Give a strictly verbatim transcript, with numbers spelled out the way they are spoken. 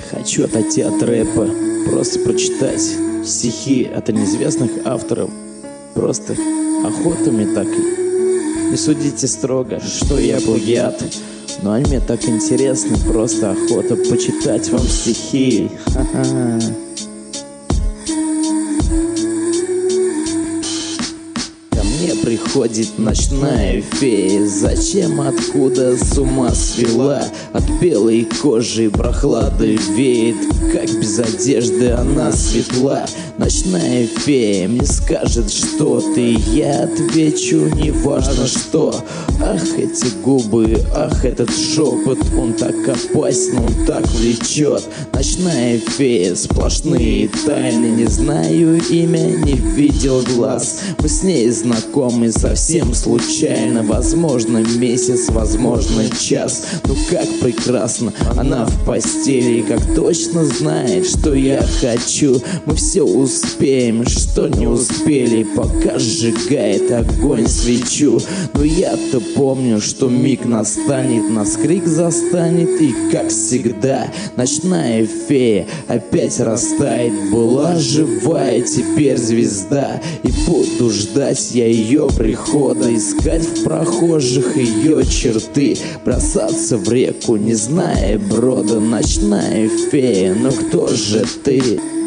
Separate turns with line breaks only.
Хочу отойти от рэпа, просто прочитать стихи от неизвестных авторов. Просто охота мне так. Не судите строго, что я плагиат, но они мне так интересны, просто охота почитать вам стихи. Ха-ха. Мне приходит ночная фея. Зачем, откуда с ума свела? От белой кожи прохлады веет, как без одежды она светла. Ночная фея мне скажет, что ты, я отвечу, неважно что. Ах, эти губы, ах, этот шепот, он так опасен, он так влечет. Ночная фея, сплошные тайны, не знаю имя, не видел глаз. Мы с ней знакомы совсем случайно, возможно месяц, возможно час. Ну как прекрасно она в постели, как точно знает, что я хочу. Мы все успеем, что не успели, пока сжигает огонь свечу. Но я-то помню, что миг настанет, нас крик застанет, и как всегда ночная фея опять растает. Была живая, теперь звезда, и буду ждать я ее прихода, искать в прохожих ее черты, бросаться в реку, не зная брода. Ночная фея, ну кто же ты?